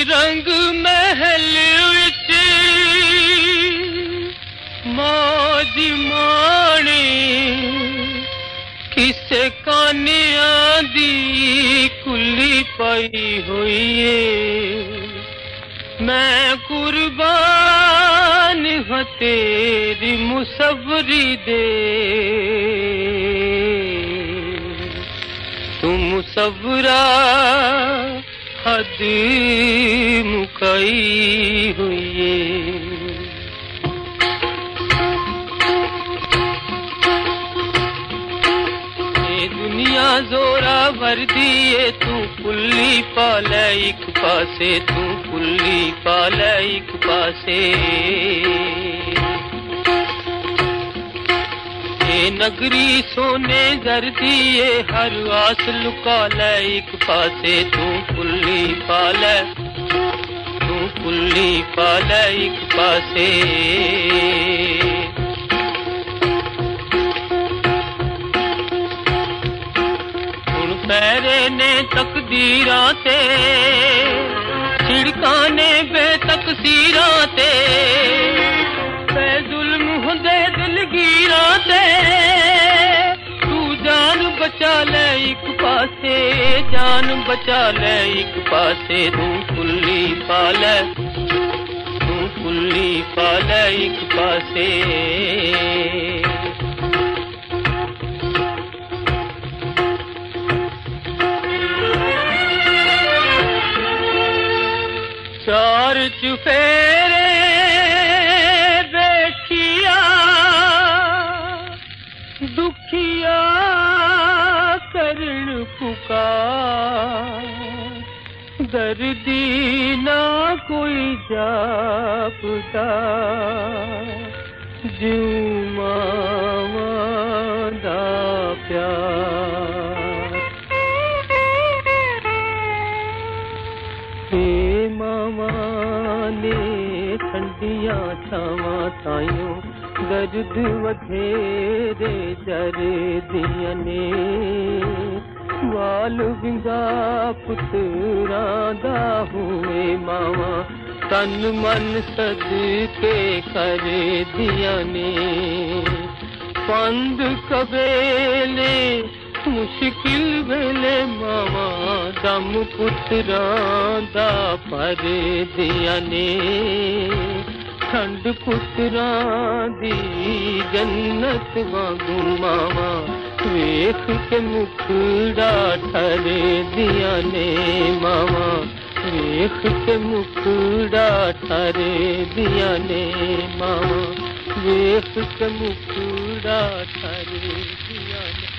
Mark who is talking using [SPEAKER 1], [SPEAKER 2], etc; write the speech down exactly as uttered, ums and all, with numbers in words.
[SPEAKER 1] रंग महल विच मौज माणे किसे कानियां दी कुली पाई हुई है। मैं कुर्बान हाँ तेरी मुसव्वरी दे, तू मुसव्वरा हद मुकाई हुई है। दुनिया जोरा भर दिए तू पुल्ली पाले एक पासे, तू पुल्ली पाले एक पासे। ये नगरी सोने जर दिए हर आस लुका ले एक पासे, तू पुल्ली पाले, तू पुल्ली पाले एक पासे। पैरे ने तकदीरा ते छिड़का ने बेतकसीरा ते, पे जुल्म हुंदे दिलगीरा ते, तू जान बचा ले एक पासे, जान बचा ले एक पासे। तू कुल्ली पाले, तू कुल्ली पाले एक पासे। चार चुफेरे बैठिया दुखिया करण पुकार, दर्दी ना कोई जापदा ज्यों मावा दा प्यार। मावा ने ठंडिया छावा ताइयों दर्द वधेरे जर दिया ने, वाल विंगा पुत्रां दा हुए मावा तन मन सदके कर दिया ने। पंद कबेले मुश्किल वेले मावा दम पुत्रां दा पर दिया ने, ठंड पुत्रां दी जन्नत वांगू मावा वेख के मुखड़ा ठर दिया ने, मावा वेख के मुखड़ा ठर दिया ने, मावा वेख के मुखड़ा ठर दिया ने।